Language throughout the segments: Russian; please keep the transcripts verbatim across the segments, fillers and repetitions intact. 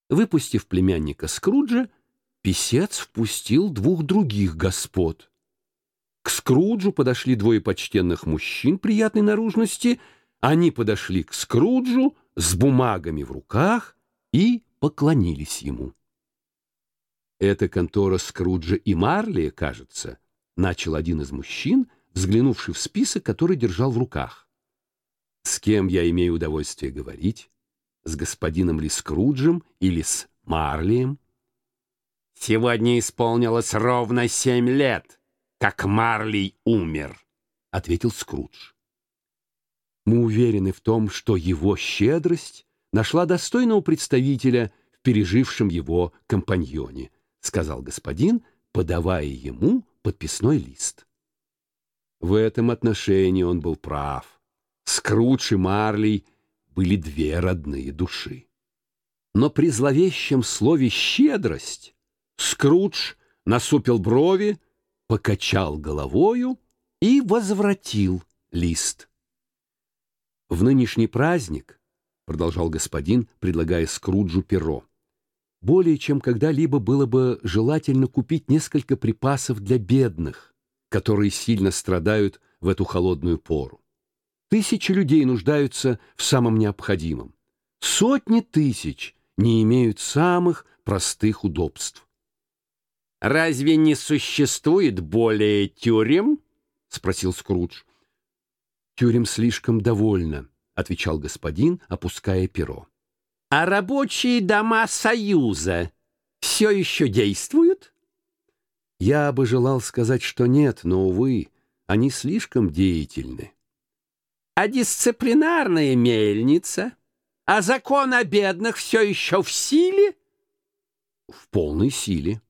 Выпустив племянника Скруджа, писец впустил двух других господ. К Скруджу подошли двое почтенных мужчин приятной наружности. Они подошли к Скруджу с бумагами в руках и поклонились ему. «Это контора Скруджа и Марли, кажется», — начал один из мужчин, взглянувший в список, который держал в руках. «С кем я имею удовольствие говорить? С господином ли Скруджем или с Марлием?» «Сегодня исполнилось ровно семь лет, как Марли умер», — ответил Скрудж. «Мы уверены в том, что его щедрость нашла достойного представителя в пережившем его компаньоне», — сказал господин, подавая ему подписной лист. В этом отношении он был прав. Скрудж и Марли были две родные души. Но при зловещем слове «щедрость» Скрудж насупил брови, покачал головою и возвратил лист. «В нынешний праздник, — продолжал господин, предлагая Скруджу перо, — более чем когда-либо было бы желательно купить несколько припасов для бедных, которые сильно страдают в эту холодную пору. Тысячи людей нуждаются в самом необходимом. Сотни тысяч не имеют самых простых удобств. «Разве не существует более тюрем?» — спросил Скрудж. «Тюрем слишком довольно», — отвечал господин, опуская перо. «А рабочие дома Союза все еще действуют?» «Я бы желал сказать, что нет, но, увы, они слишком деятельны». «А дисциплинарная мельница? А закон о бедных все еще в силе?» «В полной силе».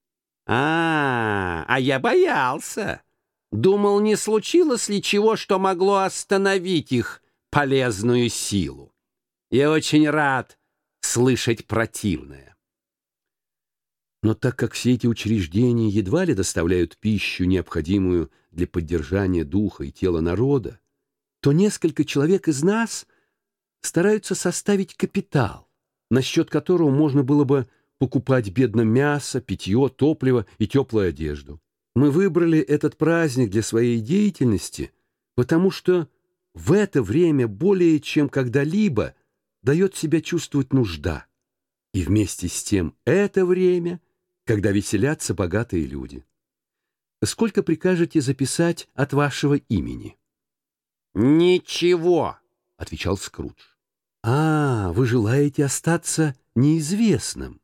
А, а я боялся. Думал, не случилось ли чего, что могло остановить их полезную силу. Я очень рад слышать противное. Но так как все эти учреждения едва ли доставляют пищу, необходимую для поддержания духа и тела народа, то несколько человек из нас стараются составить капитал, насчет которого можно было бы покупать бедным мясо, питье, топливо и теплую одежду. Мы выбрали этот праздник для своей деятельности, потому что в это время более чем когда-либо дает себя чувствовать нужда. И вместе с тем это время, когда веселятся богатые люди. Сколько прикажете записать от вашего имени? «Ничего», — отвечал Скрудж. «А, вы желаете остаться неизвестным?»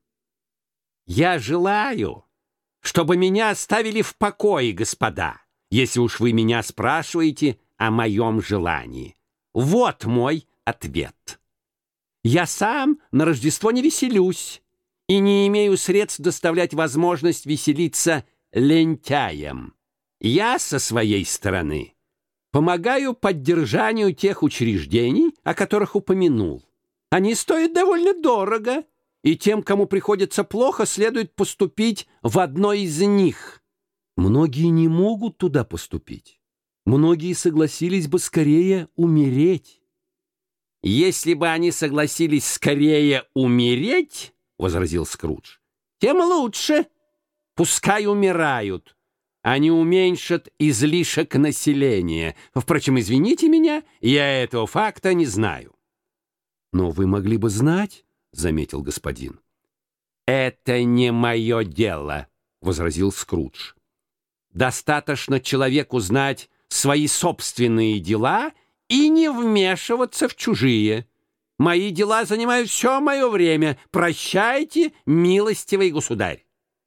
«Я желаю, чтобы меня оставили в покое, господа, если уж вы меня спрашиваете о моем желании. Вот мой ответ. Я сам на Рождество не веселюсь и не имею средств доставлять возможность веселиться лентяям. Я со своей стороны помогаю поддержанию тех учреждений, о которых упомянул. Они стоят довольно дорого, и тем, кому приходится плохо, следует поступить в одно из них». «Многие не могут туда поступить. Многие согласились бы скорее умереть». «Если бы они согласились скорее умереть, — возразил Скрудж, — тем лучше. Пускай умирают. Они уменьшат излишек населения. Впрочем, извините меня, я этого факта не знаю». «Но вы могли бы знать, — заметил господин. «Это не мое дело, — возразил Скрудж. Достаточно человеку знать свои собственные дела и не вмешиваться в чужие. Мои дела занимают все мое время. Прощайте, милостивый государь».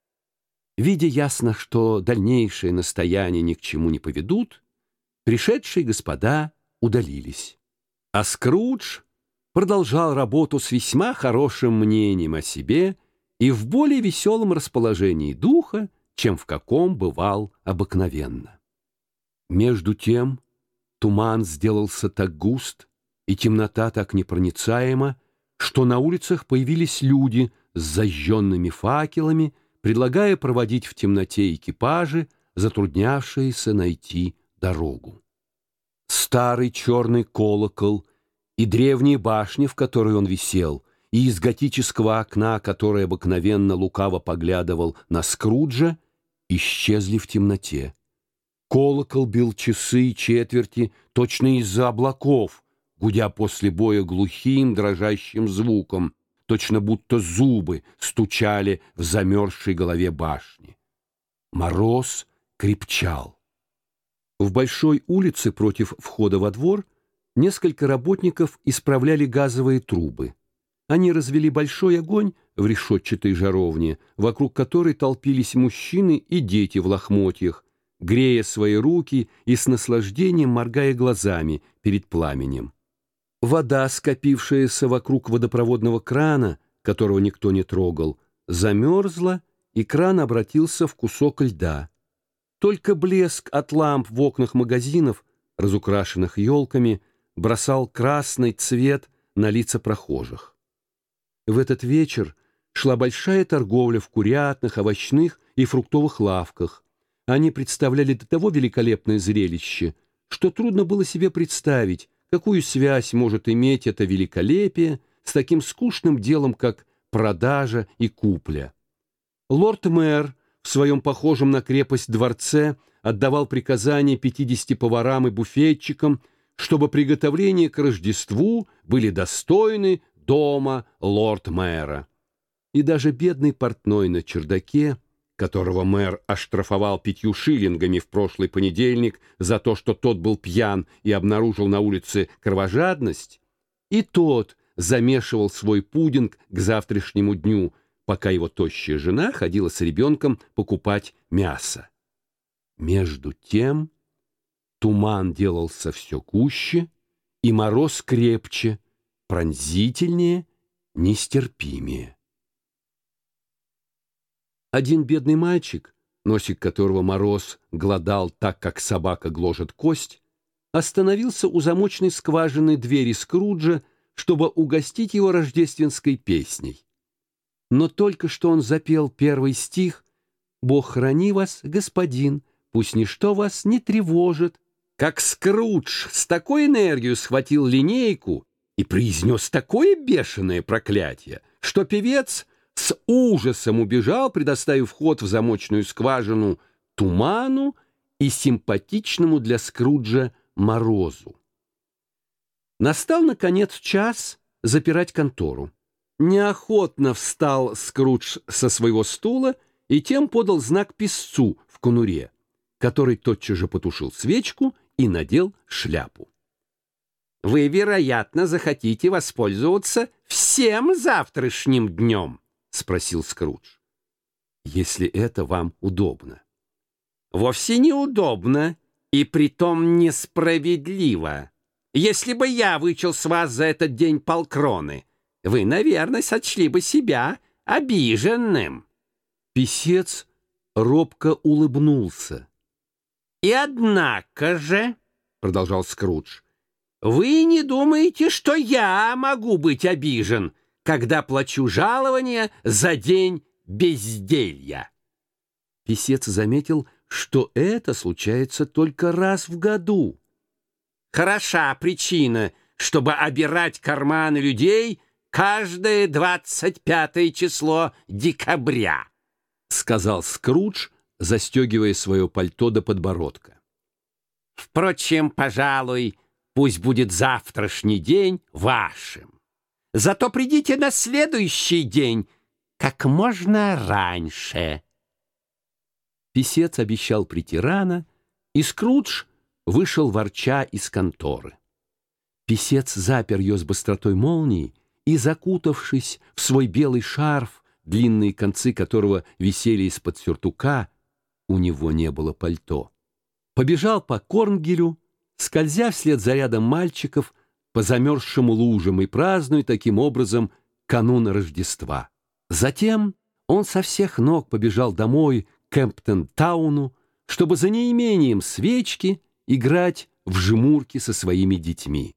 Видя ясно, что дальнейшие настояния ни к чему не поведут, пришедшие господа удалились. А Скрудж продолжал работу с весьма хорошим мнением о себе и в более веселом расположении духа, чем в каком бывал обыкновенно. Между тем туман сделался так густ и темнота так непроницаема, что на улицах появились люди с зажженными факелами, предлагая проводить в темноте экипажи, затруднявшиеся найти дорогу. Старый черный колокол и древняя башня, в которой он висел, и из готического окна, который обыкновенно лукаво поглядывал на Скруджа, исчезли в темноте. Колокол бил часы и четверти точно из-за облаков, гудя после боя глухим дрожащим звуком, точно будто зубы стучали в замерзшей голове башни. Мороз крепчал. В большой улице против входа во двор несколько работников исправляли газовые трубы. Они развели большой огонь в решетчатой жаровне, вокруг которой толпились мужчины и дети в лохмотьях, грея свои руки и с наслаждением моргая глазами перед пламенем. Вода, скопившаяся вокруг водопроводного крана, которого никто не трогал, замерзла, и кран обратился в кусок льда. Только блеск от ламп в окнах магазинов, разукрашенных елками, бросал красный цвет на лица прохожих. В этот вечер шла большая торговля в курятных, овощных и фруктовых лавках. Они представляли до того великолепное зрелище, что трудно было себе представить, какую связь может иметь это великолепие с таким скучным делом, как продажа и купля. Лорд-мэр в своем похожем на крепость дворце отдавал приказания пятидесяти поварам и буфетчикам, чтобы приготовления к Рождеству были достойны дома лорд-мэра. И даже бедный портной на чердаке, которого мэр оштрафовал пятью шиллингами в прошлый понедельник за то, что тот был пьян и обнаружил на улице кровожадность, и тот замешивал свой пудинг к завтрашнему дню, пока его тощая жена ходила с ребенком покупать мясо. Между тем туман делался все гуще, и мороз крепче, пронзительнее, нестерпимее. Один бедный мальчик, носик которого мороз глодал так, как собака гложет кость, остановился у замочной скважины двери Скруджа, чтобы угостить его рождественской песней. Но только что он запел первый стих «Бог храни вас, господин, пусть ничто вас не тревожит», как Скрудж с такой энергией схватил линейку и произнес такое бешеное проклятие, что певец с ужасом убежал, предоставив ход в замочную скважину туману и симпатичному для Скруджа морозу. Настал, наконец, час запирать контору. Неохотно встал Скрудж со своего стула и тем подал знак писцу в конуре, который тотчас же потушил свечку и надел шляпу. «Вы, вероятно, захотите воспользоваться всем завтрашним днем?» — спросил Скрудж. «Если это вам удобно». «Вовсе неудобно и притом несправедливо. Если бы я вычел с вас за этот день полкроны, вы, наверное, сочли бы себя обиженным». Писец робко улыбнулся. «И однако же, — продолжал Скрудж, — вы не думаете, что я могу быть обижен, когда плачу жалование за день безделья?» Писец заметил, что это случается только раз в году. «Хороша причина, чтобы обирать карманы людей каждое двадцать пятое число декабря», — сказал Скрудж, застегивая свое пальто до подбородка. «Впрочем, пожалуй, пусть будет завтрашний день вашим. Зато придите на следующий день как можно раньше». Писец обещал прийти рано, и Скрудж вышел ворча из конторы. Писец запер ее с быстротой молнии и, закутавшись в свой белый шарф, длинные концы которого висели из-под сюртука, у него не было пальто, побежал по Корнгелю, скользя вслед за рядом мальчиков по замерзшим лужам и празднуя таким образом канун Рождества. Затем он со всех ног побежал домой к Кемптон-тауну, чтобы за неимением свечки играть в жмурки со своими детьми.